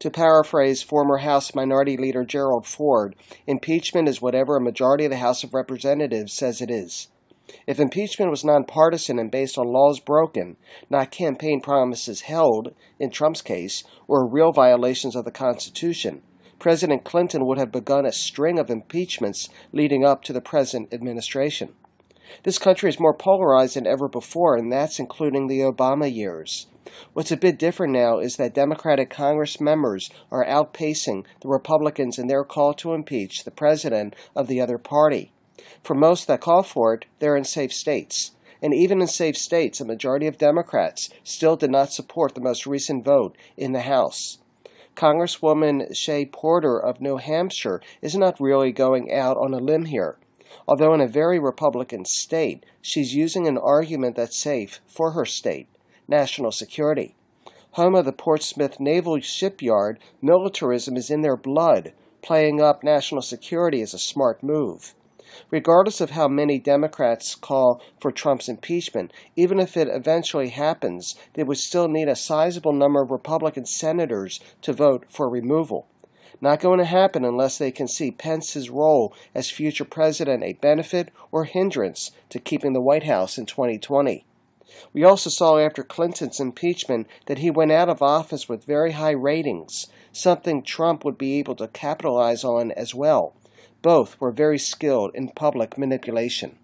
To paraphrase former House Minority Leader Gerald Ford, impeachment is whatever a majority of the House of Representatives says it is. If impeachment was nonpartisan and based on laws broken, not campaign promises held, in Trump's case, or real violations of the Constitution, President Clinton would have begun a string of impeachments leading up to the present administration. This country is more polarized than ever before, and that's including the Obama years. What's a bit different now is that Democratic Congress members are outpacing the Republicans in their call to impeach the president of the other party. For most that call for it, they're in safe states. And even in safe states, a majority of Democrats still did not support the most recent vote in the House. Congresswoman Shea Porter of New Hampshire is not really going out on a limb here. Although in a very Republican state, she's using an argument that's safe for her state, national security. Home of the Portsmouth Naval Shipyard, militarism is in their blood. Playing up national security is a smart move. Regardless of how many Democrats call for Trump's impeachment, even if it eventually happens, they would still need a sizable number of Republican senators to vote for removal. Not going to happen unless they can see Pence's role as future president a benefit or hindrance to keeping the White House in 2020. We also saw after Clinton's impeachment that he went out of office with very high ratings, something Trump would be able to capitalize on as well. Both were very skilled in public manipulation.